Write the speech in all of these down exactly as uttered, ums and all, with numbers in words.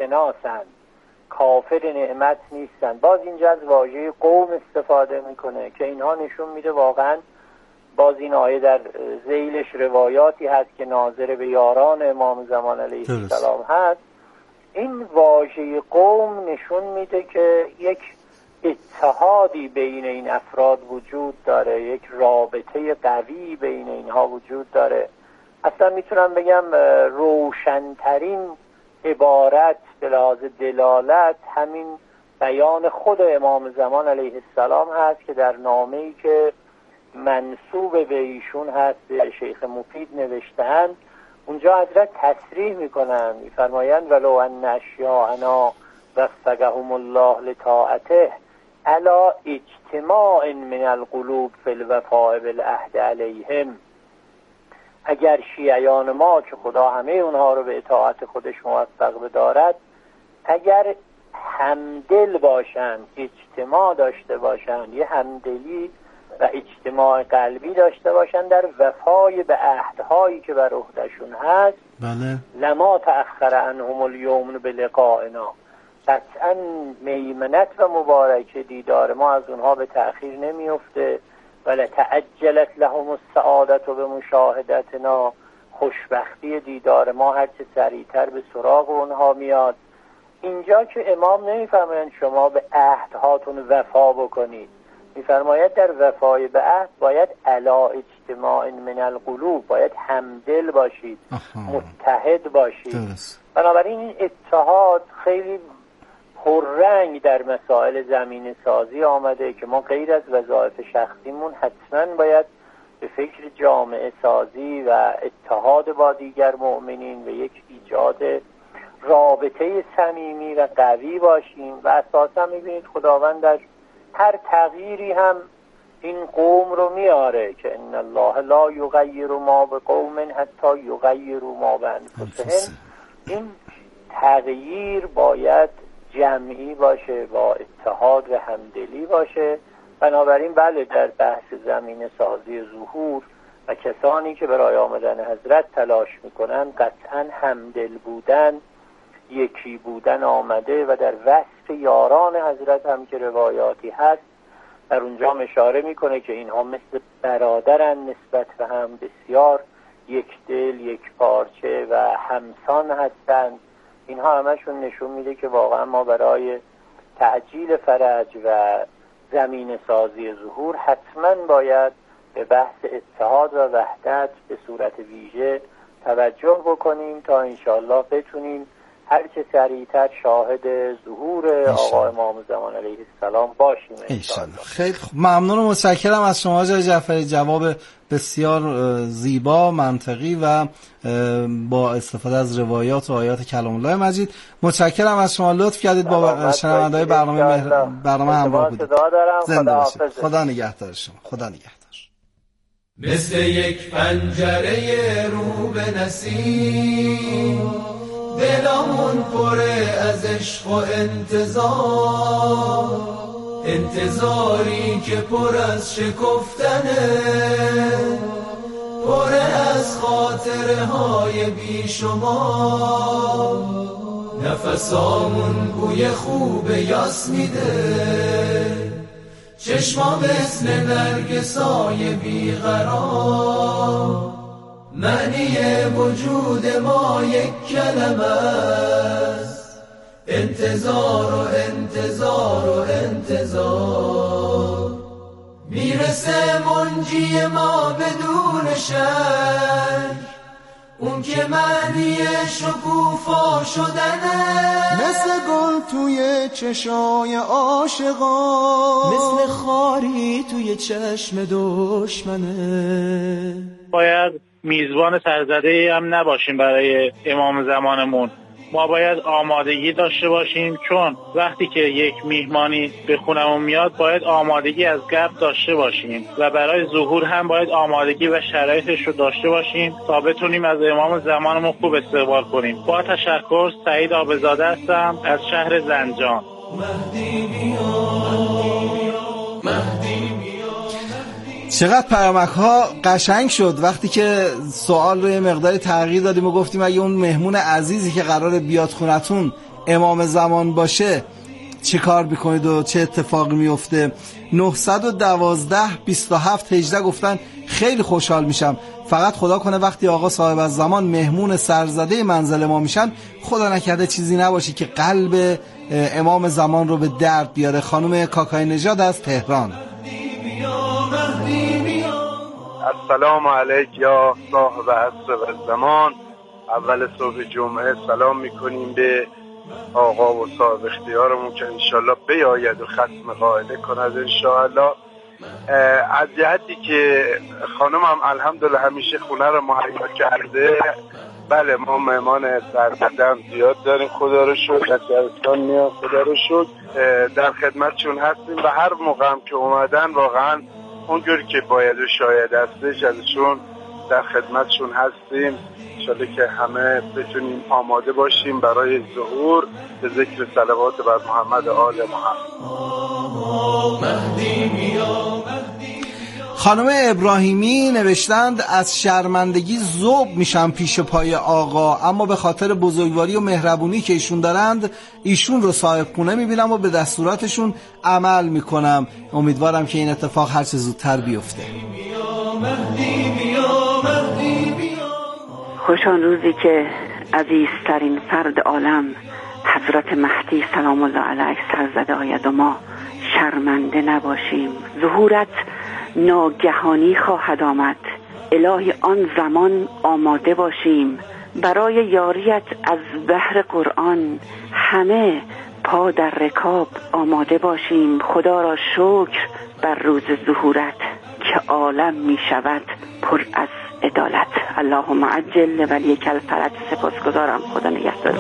ناشناسند، کافر نعمت نیستن. باز اینجا از واژه قوم استفاده میکنه که اینها نشون میده واقعا باز این آیه در ذیلش روایاتی هست که ناظر به یاران امام زمان علیه السلام هست. این واژه قوم نشون میده که یک اتحادی بین این افراد وجود داره، یک رابطه قوی بین اینها وجود داره. اصلا میتونم بگم روشنترین عبارت به لحاظ دلالت همین بیان خود امام زمان علیه السلام هست که در نامه‌ای که منسوب به ایشون هست شیخ مفید نوشته‌اند. اونجا حضرت تصریح میکنن، میفرمایند ولو ان اشیاءنا وفقهم الله لطاعته علی اجتماع من القلوب فی الوفاء بالعهد علیهم. اگر شیعیان ما که خدا همه اونها رو به اطاعت خودش موفق بدارد، اگر همدل باشند، اجتماع داشته باشند، یه همدلی و اجتماع قلبی داشته باشند در وفای به عهدهایی که بر عهدهشون هست، بله، لما تأخر عنهم اليوم بلقائنا، قطعا میمنت و مبارک دیدار ما از اونها به تأخیر نمیفته. ولی تعجلت لهم السعادت و به مشاهدتنا، خوشبختی دیدار ما هرچه سریعتر به سراغ اونها میاد. اینجا که امام نمیفرمایند شما به عهدهاتون وفا بکنید، میفرماید در وفای به عهد باید علا اجتماع من القلوب، باید همدل باشید، آها. متحد باشید. درست. بنابراین این اتحاد خیلی پررنگ در مسائل زمین سازی آمده که ما غیر از وظایف شخصیمون حتما باید به فکر جامعه سازی و اتحاد با دیگر مؤمنین و یک ایجاد رابطه صمیمی و قوی باشیم. و اساسا میبینید خداوند در هر تغییری هم این قوم رو میاره که ان الله لا یغیر ما بقوم حتی یغیروا ما بانفسهم. این تغییر باید جمعی باشه، با اتحاد و همدلی باشه. بنابراین بله، در بحث زمین سازی ظهور و کسانی که برای آمدن حضرت تلاش میکنن قطعا همدل بودن، یکی بودن آمده و در وصف یاران حضرت هم که روایاتی هست در اونجا اشاره میکنه که اینها مثل برادرن نسبت به هم، بسیار یک دل، یک پارچه و همسان هستند. اینها همشون نشون میده که واقعا ما برای تعجیل فرج و زمین سازی ظهور حتما باید به بحث اتحاد و وحدت به صورت ویژه توجه بکنیم تا انشاءالله بتونیم هر چه سریعتر شاهد ظهور آقا امام زمان علیه السلام باشیم انشاءالله. خیلی خوب، ممنون و متشکرم از شما آقای جعفری. جواب بسیار زیبا، منطقی و با استفاده از روایات و آیات کلام الله مجید. متشکرم از شما، لطف کردید با شنونده‌های برنامه مهر... برنامه همراه بودید. زنده باشید. خدا نگهدار شما. خدا نگهدار. مثل یک پنجره رو به نسیم، دلمون پره از عشق و انتظار، انتظاری که پر از شکفتنه، پر از خاطره های بی شما. نفسامون بوی خوب یاس میده، چشما مثل نرگسای بیقرار. معنی وجود ما یک کلمه است، انتظار و انتظار و انتظار. میرسه منجی ما بدون شک، اون که معنی شکوفا شدنه، مثل گل توی چشای عاشقان، مثل خاری توی چشم دشمنه. باید میزبان سرزده هم نباشیم برای امام زمانمون. ما باید آمادگی داشته باشیم، چون وقتی که یک میهمانی به خونمون میاد باید آمادگی از قبل داشته باشیم و برای ظهور هم باید آمادگی و شرایطش رو داشته باشیم تا بتونیم از امام زمانمون خوب استقبال کنیم. با تشکر، سعید آبزاده هستم از شهر زنجان. مهدی چقدر پیامک ها قشنگ شد وقتی که سوال رو یه مقداری تغییر دادیم و گفتیم اگه اون مهمون عزیزی که قراره بیاد خونتون امام زمان باشه چه کار میکنید و چه اتفاقی میفته؟ نهصد و دوازده بیست و هفت هجده گفتن خیلی خوشحال میشم، فقط خدا کنه وقتی آقا صاحب الزمان مهمون سرزده منزل ما میشن خدا نکرده چیزی نباشه که قلب امام زمان رو به درد بیاره. خانم کاکای نژاد از تهران. السلام علیک یا صاحب عصر و زمان. اول صبح جمعه سلام میکنیم به آقا و صاحب اختیارمون که انشالله بیاید و ختم قاعده کند انشالله. از جهتی که خانمم الحمدلله همیشه خونه رو مهیا کرده، بله ما مهمان سربدم زیاد داریم خدا رو شکر، از شهرستان میاد خدا رو شکر، در خدمتشون هستیم و هر موقع هم که اومدن واقعا اونجوری که باید و شاید هستش ازشون در خدمتشون هستیم. انشالله که همه بتونیم آماده باشیم برای ظهور به ذکر صلوات بر محمد و آل محمد. خانم ابراهیمی نوشتند از شرمندگی ذوب میشم پیش پای آقا، اما به خاطر بزرگواری و مهربونی که ایشون دارند ایشون رو صاحب خونه میبینم و به دستوراتشون عمل میکنم. امیدوارم که این اتفاق هر چه زودتر بیفته. خوش آن روزی که عزیزترین فرد عالم حضرت مهدی سلام الله علیه سرزده آید و ما شرمنده نباشیم. ظهورت ناگهانی خواهد آمد، الهی آن زمان آماده باشیم. برای یاریت از بحر قرآن همه پا در رکاب آماده باشیم. خدا را شکر بر روز ظهورت که عالم می شود پر از عدالت. اللهم عجل ولیک الفرج. سپاسگزارم، خدا نگهدار.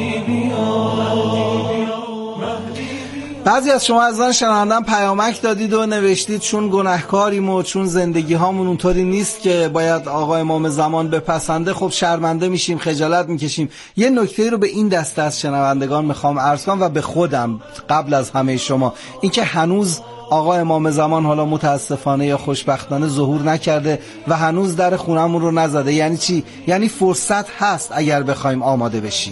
بعضی از شما عزیزان شنوندم پیامک دادید و نوشتید چون گناهکاریم و چون زندگی هامون اونطوری نیست که باید آقا امام زمان بپسنده، خب شرمنده میشیم، خجالت میکشیم. یه نکته رو به این دسته از شنوندگان میخوام عرض کنم و به خودم قبل از همه شما، اینکه هنوز آقا امام زمان حالا متاسفانه یا خوشبختانه ظهور نکرده و هنوز در خونمون رو نزده. یعنی چی؟ یعنی فرصت هست اگر بخوایم آماده بشیم.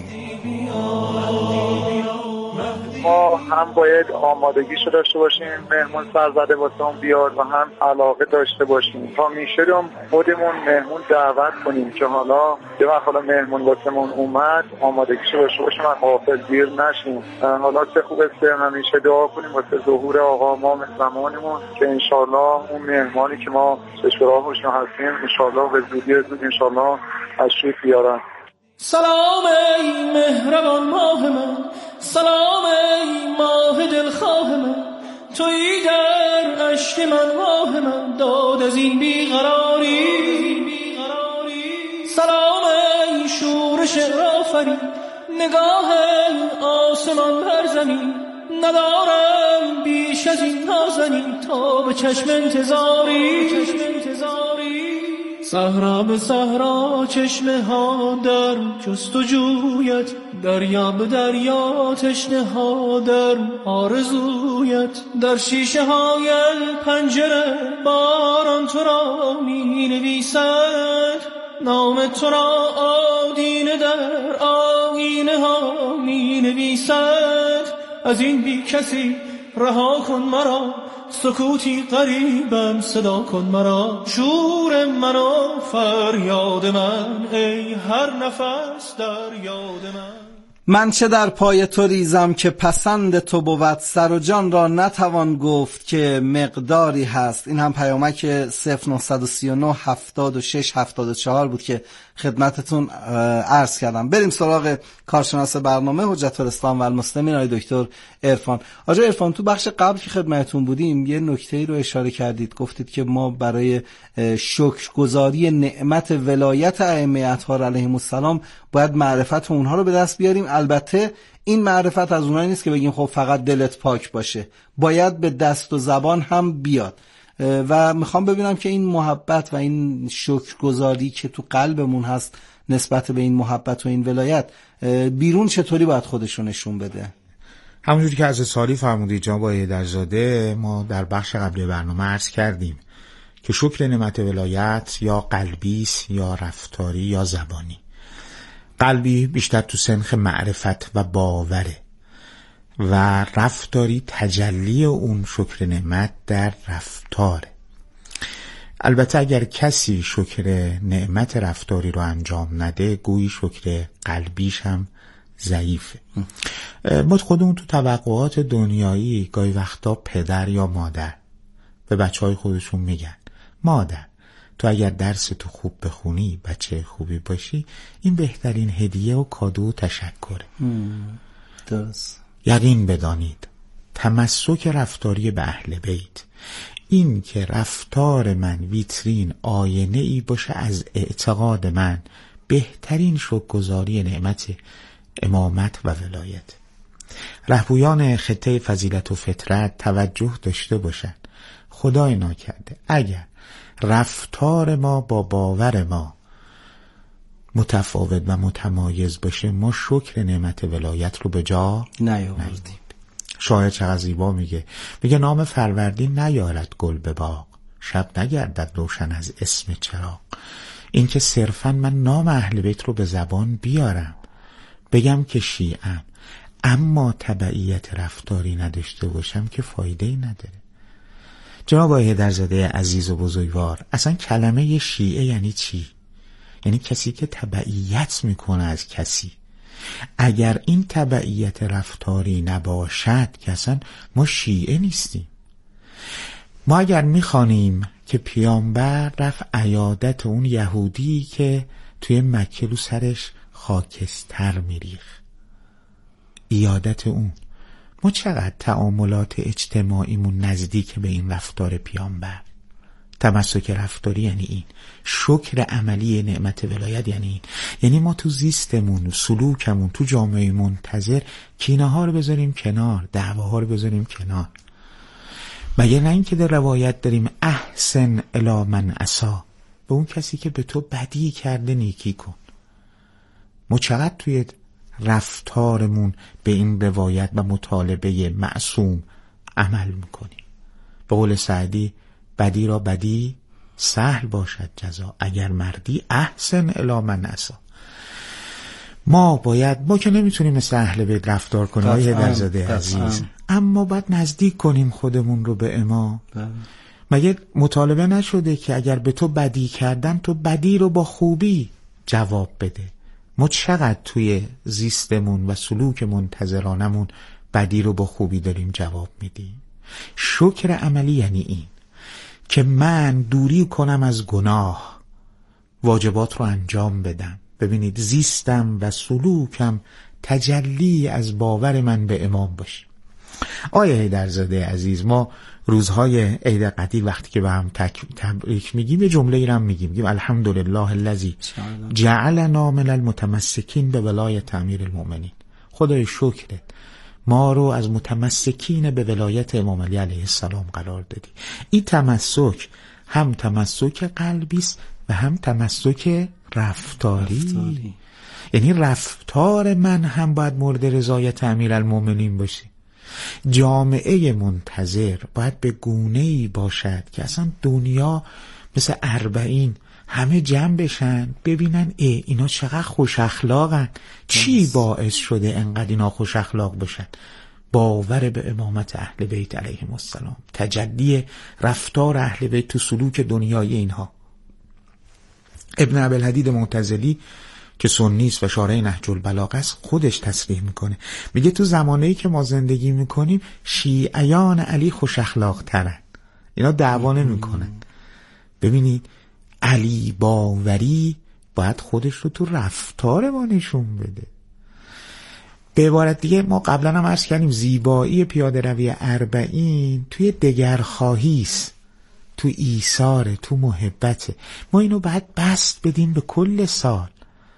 ما هم باید آمادگیشو داشته باشیم مهمون سرزده واسمون بیاد و هم علاقه داشته باشیم تا میشدم خودمون مهمون دعوت کنیم که حالا یه وقت حالا مهمون واسمون اومد آمادگیشو داشته باشیم و غافل گیر نشیم. حالا چه خوب است که همیشه دعا کنیم واسه ظهور آقا امام زمانمون که انشالله اون مهمانی که ما چشم‌راهشون هستیم انشالله به زودی زود انشالله تشریف بیارن. سلام ای مهربان ماه من، سلام ای ماه دلخواه من، تویی در عشق من ماه من، داد از این بیقراری. سلام ای شورش آفرین، نگاه آسمان بر زمین، ندارم بیش از این نازنین تا به چشم انتظاری. صحرا به صحرا چشمه ها در جستجویت، دریا به دریا تشنه ها در آرزویت، در شیشه های پنجره باران تو را می نویسد، نام تو را آدینه در آینه ها می نویسد. از این بی کسی رها کن مرا، سکوتی قریبم صدا کن مرا، شور من و فریاد من، ای هر نفس در یاد من. من چه در پای تو ریزم که پسند تو بود، سر و جان را نتوان گفت که مقداری هست. این هم پیامک صفر نه سه نه هفتاد و شش هفتاد و چهار بود که خدمتتون عرض کردم. بریم سراغ کارشناس برنامه حجت الاسلام و المسلمین آقای دکتر عرفان. آقای عرفان، تو بخش قبل که خدمتتون بودیم یه نکته‌ای رو اشاره کردید، گفتید که ما برای شکرگزاری نعمت ولایت ائمه اطهار علیهم السلام باید معرفت اونها رو به دست بیاریم. البته این معرفت از اونایی نیست که بگیم خب فقط دلت پاک باشه، باید به دست و زبان هم بیاد. و میخوام ببینم که این محبت و این شکرگزاری که تو قلبمون هست نسبت به این محبت و این ولایت بیرون چطوری باید خودشو نشون بده. همونجوری که از سالی فرمودید جناب آقای درزاده، ما در بخش قبلی برنامه عرض کردیم که شکر نعمت ولایت یا قلبیست یا رفتاری یا زبانی. قلبی بیشتر تو سنخ معرفت و باوره و رفتاری تجلی اون شکر نعمت در رفتاره. البته اگر کسی شکر نعمت رفتاری رو انجام نده گویی شکر قلبیش هم ضعیفه. ما خودمون تو توقعات دنیایی گاهی وقتا پدر یا مادر به بچه های خودشون میگن مادر تو اگر درس تو خوب بخونی بچه خوبی باشی این بهترین هدیه و کادو و تشکره. درست. یقین بدانید تمسک رفتاری به اهل بیت، این که رفتار من ویترین آینه ای باشه از اعتقاد من، بهترین شکرگزاری نعمت امامت و ولایت. رهبویان خطه فضیلت و فطرت توجه داشته باشند خدای ناکرده اگر رفتار ما با باور ما متفاوت و متمایز باشه ما شکر نعمت ولایت رو به جا نیاوردیم. شاعر چقدر زیبا میگه میگه نام فروردین نیارد گل به باغ، شب نگردد روشن از اسم چراغ. این که صرفا من نام اهل بیت رو به زبان بیارم بگم که شیعم اما تبعیت رفتاری نداشته باشم که فایده‌ای نداره. جناب آقای حیدرزاده عزیز و بزرگوار، اصلا کلمه شیعه یعنی چی؟ یعنی کسی که تبعیت میکنه از کسی. اگر این تبعیت رفتاری نباشد که اصلا ما شیعه نیستیم. ما اگر میخوانیم که پیامبر رفت عیادت اون یهودی که توی مکه رو سرش خاکستر میریخ، عیادت اون، ما چقدر تعاملات اجتماعیمون نزدیک به این رفتار پیامبر؟ تمسک رفتاری یعنی این، شکر عملی نعمت ولایت یعنی این، یعنی ما تو زیستمون، سلوکمون، تو جامعه منتظر کینه ها رو بذاریم کنار، دعواها رو بذاریم کنار. مگه نه این که در روایت داریم احسن الی من اسا، به اون کسی که به تو بدی کرده نیکی کن. ما چقدر توی رفتارمون به این روایت و مطالبه معصوم عمل میکنیم؟ به قول سعدی بدی را بدی سهل باشد جزا، اگر مردی احسن الی من اسا. ما باید، ما که نمیتونیم مثل اهل بیت رفتار کنیم آقای حیدرزاده عزیز، اما باید نزدیک کنیم خودمون رو به امام. مگه مطالبه نشده که اگر به تو بدی کردن تو بدی رو با خوبی جواب بده؟ ما چقدر توی زیستمون و سلوک منتظرانمون بدی رو با خوبی داریم جواب میدیم؟ شکر عملی یعنی این که من دوری کنم از گناه، واجبات رو انجام بدم. ببینید زیستم و سلوکم تجلی از باور من به امام باشه. آیه حیدرزاده عزیز، ما روزهای عید قدیر وقتی که به هم تبریک میگیم یه جمله ای رو میگیم، میگیم الحمدلله الذی جعلنا من المتمسکین به ولایت امیر المؤمنین. خدای شکرت ما رو از متمسکین به ولایت امام علی علیه السلام قرار دادی. این تمسک هم تمسک قلبی است و هم تمسک رفتاری. رفتاری یعنی رفتار من هم باید مورد رضایت امیرالمومنین باشه. جامعه منتظر باید به گونه‌ای باشد که اصلا دنیا مثل اربعین همه جمع بشن ببینن ای اینا چقدر خوش اخلاقن، چی باعث شده انقدر اینا خوش اخلاق بشن؟ باور به امامت اهل بیت علیهم السلام، تجلی رفتار اهل بیت تو سلوک دنیای اینها. ابن ابوالحدید معتزلی که سنی است و شارح نهج البلاغه است خودش تصریح میکنه، میگه تو زمانه‌ای که ما زندگی میکنیم شیعیان علی خوش اخلاق ترن، اینا دعوا نمیکنن. ببینید علی باوری باید خودش رو تو رفتار ما نشون بده. به عبارت دیگه ما قبلا هم عرض کردیم زیبایی پیاده روی اربعین توی دگرخواهی است، تو ایثاره، تو محبته. ما اینو باید بست بدیم به کل سال.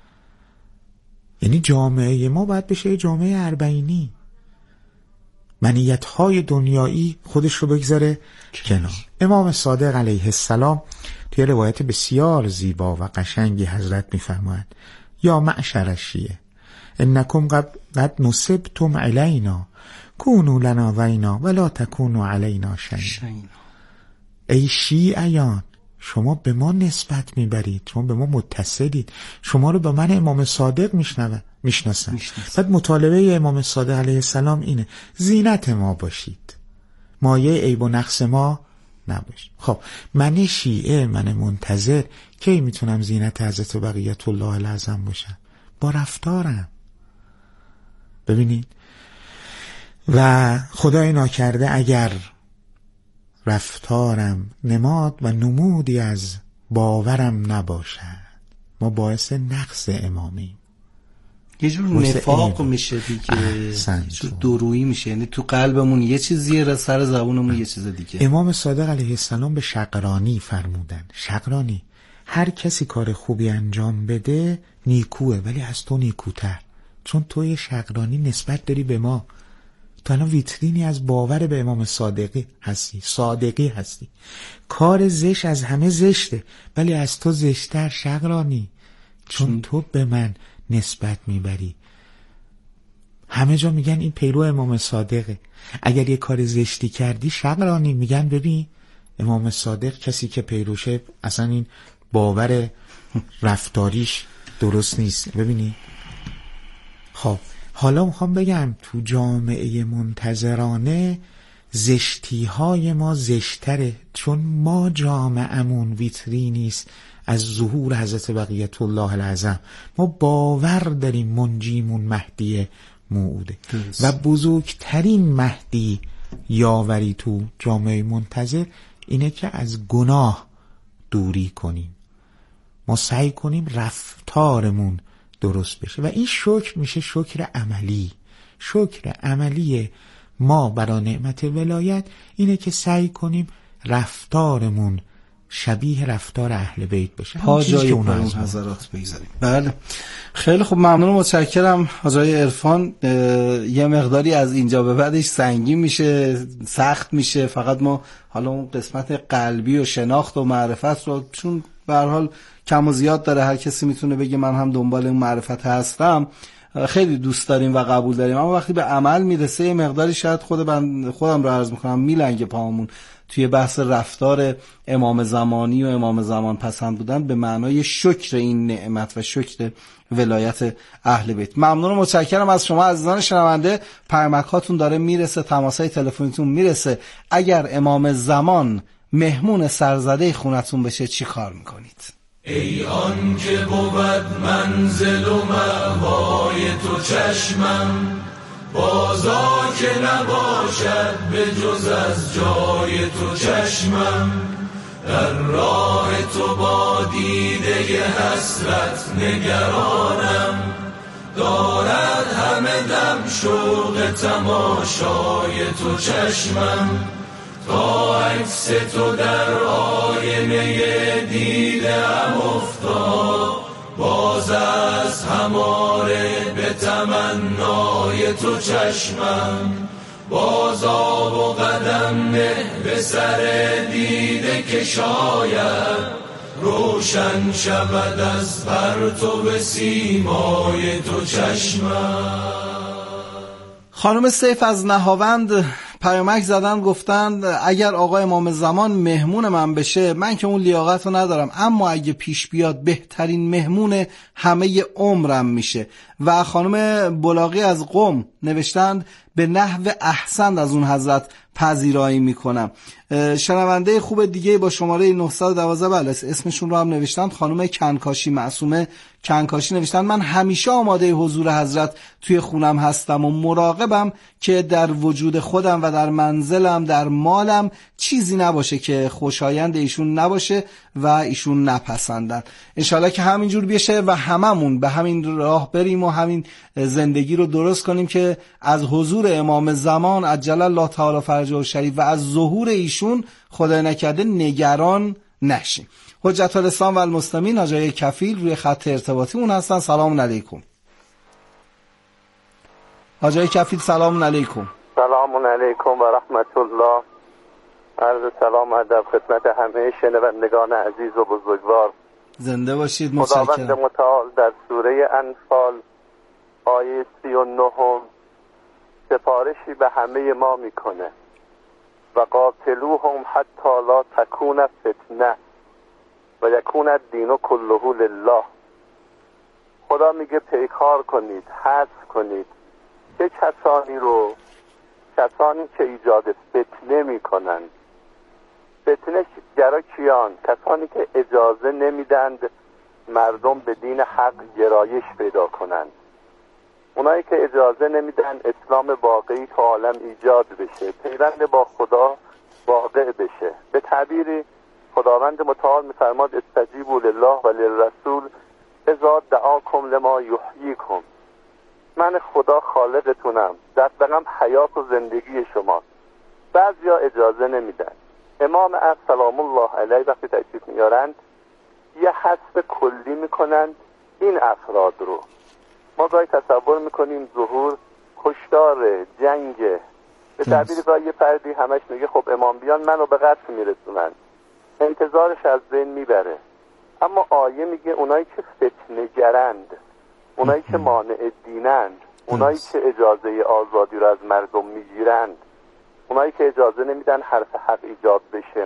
یعنی جامعه ما باید بشه جامعه اربعینی، منیت‌های دنیایی خودش رو بگذاره کنار. امام صادق علیه السلام توی روایت بسیار زیبا و قشنگی حضرت می‌فرمایند یا معشر الشیعه انکم قد نصبتم علینا کونوا لنا وینا ولا تکونوا علینا شیئا. ای شیعیان شما به ما نسبت میبرید، شما به ما متصلید، شما رو به من امام صادق میشنوه میشناسن. بعد مطالبه امام صادق علیه السلام اینه زینت ما باشید، مایه عیب و نقص ما نباشید. خب من شیعه، من منتظر کی میتونم زینت حضرت بقیت الله الاعظم باشم؟ با رفتارم. ببینید و خدای ناکرده اگر رفتارم نماد و نمودی از باورم نباشد، ما باعث نقص امامیم. یه جور نفاق میشه دیگه، یه جور درویی میشه، یعنی تو قلبمون یه چیزیه، سر زبونمون یه چیز دیگه. امام صادق علیه السلام به شقرانی فرمودن، شقرانی هر کسی کار خوبی انجام بده نیکوه، ولی از تو نیکوتر، چون توی شقرانی نسبت داری به ما، تو الان ویترینی از باور به امام صادقی هستی، صادقی هستی. کار زشت از همه زشته، ولی از تو زشتر شقرانی، چون تو به من نسبت میبری. همه جا میگن این پیرو امام صادقه. اگر یه کار زشتی کردی شقرانی، میگن ببین امام صادق کسی که پیروشه اصلا این باور رفتاریش درست نیست. ببینی خب حالا میخوام بگم تو جامعه منتظرانه زشتی های ما زشتره، چون ما جامعهمون ویترینی است از ظهور حضرت بقیت الله الاعظم. ما باور داریم منجیمون مهدی موعوده و بزرگترین مهدی یاوری تو جامعه منتظر اینه که از گناه دوری کنیم، ما سعی کنیم رفتارمون درست بشه و این شکر میشه شکر عملی. شکر عملی ما برای نعمت ولایت اینه که سعی کنیم رفتارمون شبیه رفتار اهل بیت باشه، پا جای اون حضرات بگذاریم. بله خیلی خوب، ممنون و متشکرم. آقای عرفان یه مقداری از اینجا به بعدش سنگین میشه، سخت میشه، فقط ما حالا اون قسمت قلبی و شناخت و معرفت رو، چون به هر حال کم و زیاد داره، هر کسی میتونه بگه من هم دنبال اون معرفت هستم، خیلی دوست داریم و قبول داریم، اما وقتی به عمل میرسه یه مقداری شاید خود بند خودم رو عرض میکنم میلنگه پامون توی بحث رفتار امام زمانی و امام زمان پسند بودن به معنای شکر این نعمت و شکر ولایت اهل بیت. ممنون و متشکرم از شما عزیزان شنونده. پیامک هاتون داره میرسه، تماسای تلفنیتون میرسه. اگر امام زمان مهمون سرزده خونتون بشه چی کار میکنید؟ ای آن که بود منزل و مأوای تو چشمم، بازا که نباشد به جز از جای تو چشمم، در راه تو با دیده حسرت نگرانم، دارد همه دم شوق تماشای تو چشمم، تا عکس تو در آینه دیدم افتاد، باز از هماره به تمنای تو چشمم، باز آب و قدم نه به سر دیده که شاید روشن شود از پرتو سیمای تو چشمم. خانم سیف از نهاوند پیامک زدن، گفتند اگر آقا امام زمان مهمون من بشه، من که اون لیاقت رو ندارم، اما اگه پیش بیاد بهترین مهمون همه عمرم میشه. و خانم بلاغی از قم نوشتند به نحو احسن از اون حضرت پذیرایی میکنم. شنونده خوب دیگه با شماره نه یک دو بله اسمشون رو هم نوشتند، خانم کنکاشی معصومه کنکاشی نوشتند من همیشه آماده حضور حضرت توی خونم هستم و مراقبم که در وجود خودم و در منزلم در مالم چیزی نباشه که خوشایند ایشون نباشه و ایشون نپسندن. انشالله که همینجور بشه و هممون به همین راه بریم و همین زندگی رو درست کنیم که از حضور امام زمان عجل الله تعالی فرجه و شریف و از ظهور ایشون خدای نکرده نگران نشیم. حجت الاسلام و المسلمین آقای کفیل روی خط ارتباطی اون هستن. سلام علیکم آقای کفیل. سلام علیکم. سلام علیکم و رحمت الله. عرض سلام و ادب خدمت همه شنوندگان عزیز و بزرگوار. زنده باشید. متشکرم. خداوند متعال در سوره انفال آیه سی و نه سفارشی به همه ما میکنه و قاتلوهم حتی لا تکون فتنه و یکون الدین کله لله. خدا میگه پیکار کنید، حذف کنید چه کسانی رو؟ کسانی که ایجاد فتنه میکنند. فتنه گرا کیان؟ کسانی که اجازه نمیدند مردم به دین حق گرایش پیدا کنند، اونایی که اجازه نمیدن اسلام واقعی تو عالم ایجاد بشه، پیوند با خدا واقع بشه. به تعبیری خداوند متعال میفرماد استجیبوا لله و للرسول اذا دعاکم لما یحییکم. من خدا خالقتونم، دستقم حیات و زندگی شما. بعضیا اجازه نمیدن. امام عصر سلام الله علیه وقتی تشریف میارند یه حذف کلی میکنند این افراد رو. ما گاهی تصور میکنیم ظهور کشتار، جنگ. به تعبیر گاهی یه فردی همش میگه خب امام بیان منو به قتل میرسونن، انتظارش از بین میبره. اما آیه میگه اونایی که فتنه گرند، اونایی که مانع دینند، اونایی که اجازه آزادی رو از مردم میگیرند، اونایی که اجازه نمیدن حرف حق ایجاد بشه.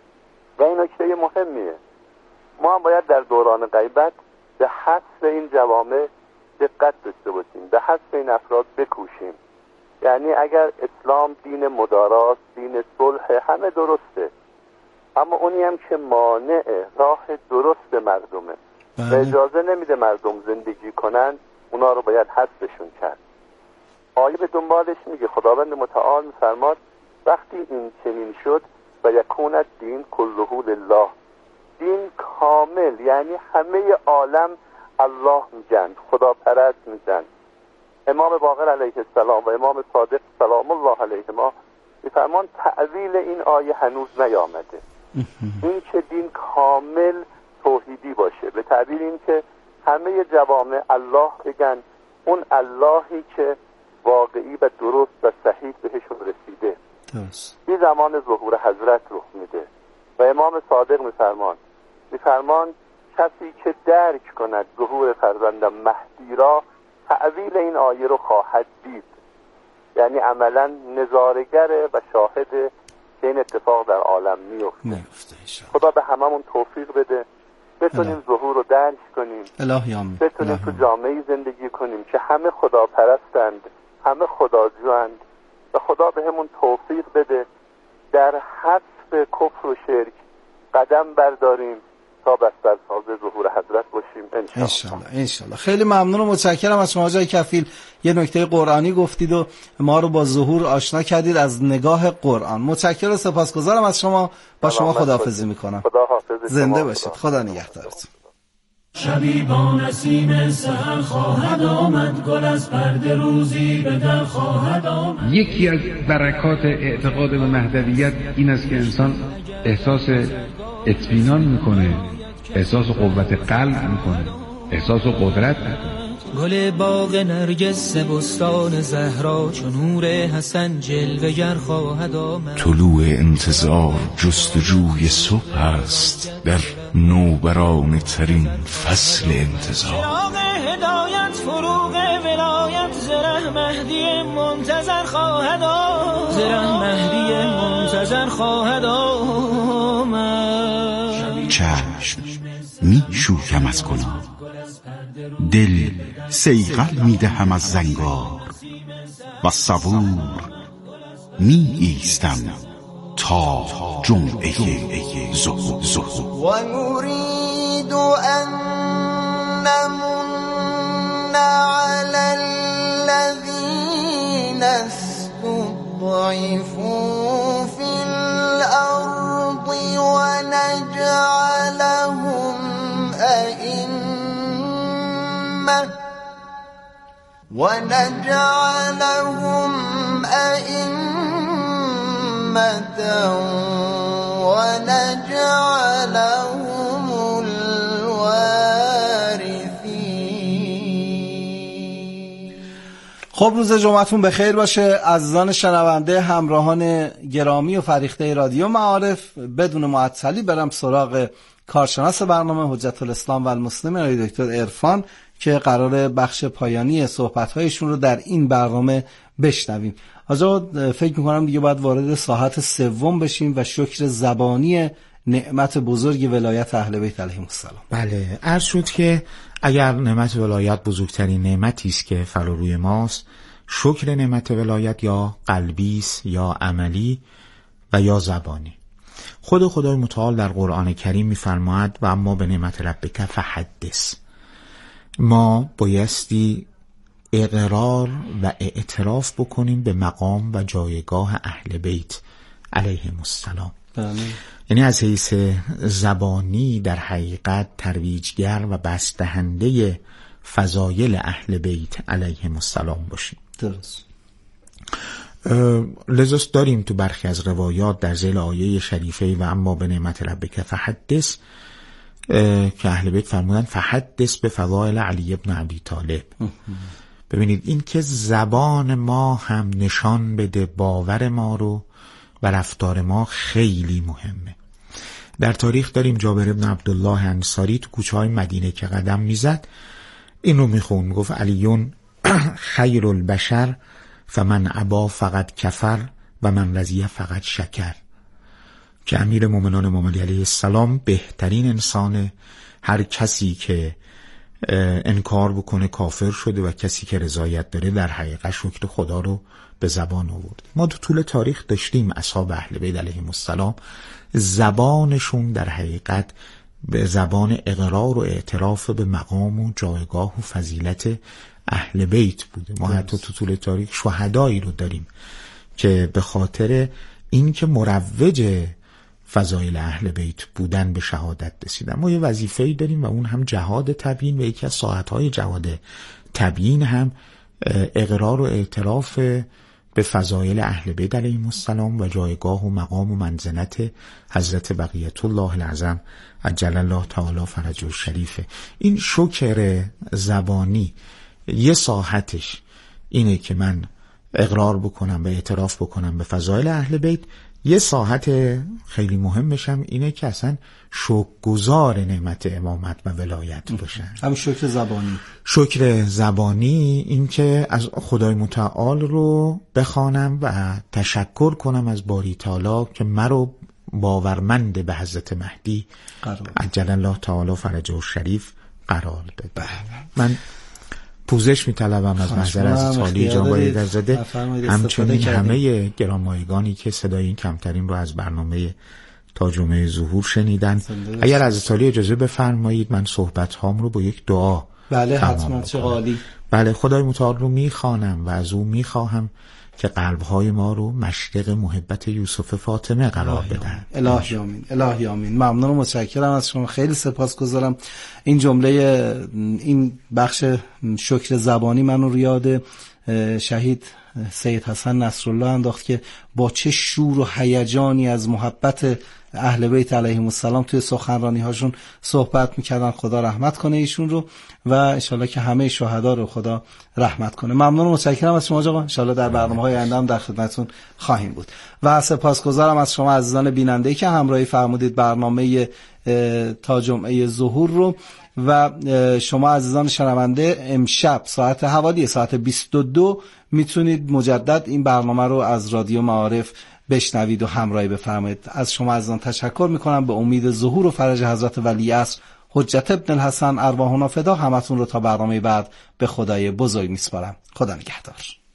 و این نکته مهمیه. ما هم باید در دوران غیبت به حذف این جوامع دقت داشته باشیم، به حذف این افراد بکوشیم. یعنی اگر اسلام دین مدارات، دین صلح، همه درسته، اما اونی هم که مانع راه درست مردمه و اجازه نمیده مردم زندگی کنن، اونا رو باید حذفشون کرد. آیه به دنبالش میگه خداوند متعال میفرماد وقتی این چنین شد و یکون الدین کله لله، دین کامل یعنی همه عالم الله میگن، خدا پرست میگن. امام باقر علیه السلام و امام صادق سلام الله علیهما میفرمان تعویل این آیه هنوز نیامده. این که دین کامل توحیدی باشه، به تعبیر این که همه جوامع الله بگن، اون اللهی که واقعی و درست و صحیح بهشون رسیده. درست. این زمان ظهور حضرت رخ میده و امام صادق میفرمان میفرمان کسی که درک کند ظهور فرزندم مهدی را تعویل این آیه رو خواهد دید. یعنی عملا نظاره‌گره و شاهد که این اتفاق در عالم میفته. خدا به هممون توفیق بده بتونیم ظهور رو درک کنیم، الهیام بتونیم تو جامعه زندگی کنیم که همه خدا پرستند، همه خداجویند و خدا به همون توفیق بده در حذف کفر و شرک قدم برداریم تا بسترساز ظهور حضرت باشیم انشاءالله. انشاءالله. خیلی ممنون و متشکرم از شما جای کفیل. یه نکته قرآنی گفتید و ما رو با ظهور آشنا کردید از نگاه قرآن. متشکرم و سپاسگزارم از شما. با شما خداحافظی میکنم. خدا حافظ. زنده باشید. خدا نگهدارتون. شبی با نسیم سحر خواهد آمد، گل از پرده روزی به در خواهد آمد. یکی از برکات اعتقاد به مهدویت این است که انسان احساس اطمینان میکنه، احساس قوت قلب میکنه، احساس قدرت میکنه. گل باغ نرگس بستان زهرا چون نور حسن جلوه‌گر خواهد آمد. طلوع انتظار جستجوی صبح است در نوبرانه ترین فصل انتظار. چراغ هدایت فروغ ولایت زره مهدی منتظر خواهد آمد. زره مهدی منتظر خواهد آمد. چشم می شوکم از گناه، دل صیقل می دهم از زنگار و صبور می ایستم تا جمعه ظهور. و نريد ان نمن على الذين استضعفوا في الارض ونجعلهم ائمه ونجعلهم ائمه ونجعلهم الوارثين. خب روز جمعتون بخیر باشه عزیزان شنونده، همراهان گرامی و فریخته رادیو معارف. بدون معطلی برم سراغ کارشناس برنامه حجت الاسلام و المسلمین آقای دکتر عرفان که قرار بخش پایانی صحبت‌هایشون رو در این برنامه بشنویم. آجا فکر می‌کنم دیگه باید وارد ساحت سوم بشیم و شکر زبانی نعمت بزرگ ولایت اهل بیت علیهم السلام. بله، عرض شد که اگر نعمت ولایت بزرگترین نعمتی است که فرا روی ماست، شکر نعمت ولایت یا قلبی است یا عملی و یا زبانی. خود خدای متعال در قرآن کریم می‌فرماید و اما به نعمت ربک فحدث. ما بایستی اقرار و اعتراف بکنیم به مقام و جایگاه اهل بیت علیهم السلام. یعنی از حیث زبانی در حقیقت ترویجگر و بستهنده فضایل اهل بیت علیهم السلام باشیم. درست. لذا داریم تو برخی از روایات در ذیل آیه شریفه و اما به نعمت ربک فحدث که اهل بیت فرمودن فحدث به فضائل علی ابن ابی طالب. ببینید این که زبان ما هم نشان بده باور ما رو و رفتار ما خیلی مهمه. در تاریخ داریم جابر ابن عبدالله انصاری تو کوچه های مدینه که قدم میزد این رو میخون، میگفت علیون خیر البشر فمن ابا فقط کفر و من رضیه فقط شکر، که امیر مومنان مومدی علیه السلام بهترین انسانه، هر کسی که انکار بکنه کافر شده و کسی که رضایت داره در حقیقت شکر خدا رو به زبان آورد. ما تو طول تاریخ داشتیم اصحاب اهل بیت علیهم السلام زبانشون در حقیقت به زبان اقرار و اعتراف به مقام و جایگاه و فضیلت اهل بیت بوده. ما حتی تو طول تاریخ شهدایی رو داریم که به خاطر این که مروج فضایل اهل بیت بودن به شهادت رسیدن. ما یه وظیفه‌ای داریم و اون هم جهاد تبیین و یکی از ساعت‌های جهاد تبیین هم اقرار و اعتراف به فضایل اهل بیت علیهم السلام و جایگاه و مقام و منزلت حضرت بقیت الله العظم عجل الله تعالی فرجه الشریفه. این شکر زبانی یه ساحتش اینه که من اقرار بکنم و اعتراف بکنم به فضایل اهل بیت، یه ساحت خیلی مهمش هم اینه که اصلا شکرگزار نعمت امامت و ولایت باشن. هم شکر زبانی. شکر زبانی این که از خدای متعال رو بخوانم و تشکر کنم از باری تعالی که مرا باورمند به حضرت مهدی عجل الله تعالی فرجه الشریف قرار داده. من پوزش می‌طلبم از محضر از سالی جناب ایدرزاده، همچنین همه گرامایگانی که صدای این کمترین رو از برنامه تا جمعه ظهور شنیدن. اگر از سالی اجازه بفرمایید من صحبت هام رو با یک دعا بله حتما چه عالی. بله، خدای متعال رو میخوانم و از او میخواهم که قلب‌های ما رو مشرق محبت یوسف فاطمه قرار بدن. الهی آمین، الهی آمین. ممنون و متشکرم از شما، خیلی سپاسگزارم. این جمله این بخش شکر زبانی منو رو یاد شهید سید حسن نصرالله انداخت که با چه شور و هیجانی از محبت اهل بیت علیهم السلام توی سخنرانی هاشون صحبت میکردن. خدا رحمت کنه ایشون رو و انشالله که همه شهدا رو خدا رحمت کنه. ممنون و متشکرم از شما آقا. انشالله در برنامه‌های آینده هم در خدمتتون خواهیم بود و سپاسگزارم از شما عزیزان بیننده‌ای که همراهی فرمودید برنامه تا جمعه ظهور رو و شما عزیزان شنونده امشب ساعت حوالی ساعت بیست و دو میتونید مجدد این برنامه رو از رادیو معارف بشنوید و همراهی بفرمایید. از شما عزیزان تشکر میکنم. به امید ظهور و فرج حضرت ولی عصر حجت ابن الحسن ارواحنا فدا همتون رو تا برنامه بعد به خدای بزرگ میسپارم. خدا نگهدار.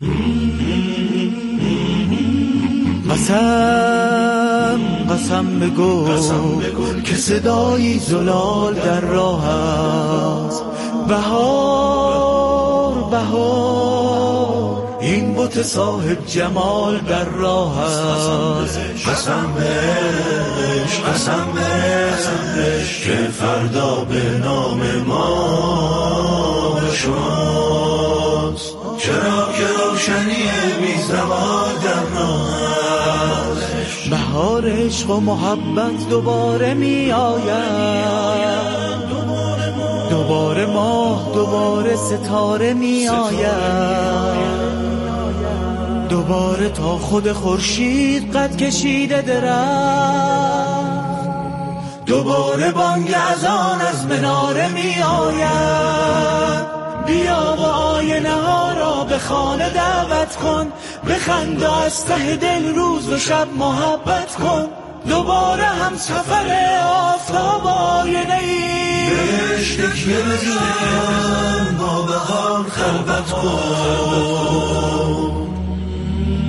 قسم قسم بگو, قسم بگو که صدایی زلال در راه است. بهار بهار این بت صاحب جمال در راه است. قسم بهش قسم بهش که فردا به نام ما شماست. چرا که روشنی بی زوال در راه است. بهار عشق و محبت دوباره می آید، دوباره ماه دوباره ستاره می آید، دوباره تا خود خورشید قد کشیده درخت، دوباره بانگ اذان از مناره می آید. بیا و آینه ها را به خانه دعوت کن، بخند و از ته دل روز و شب محبت کن. دوباره هم سفر آفتاب آینه ای بهش تکیه بزن با بهار خلوت کن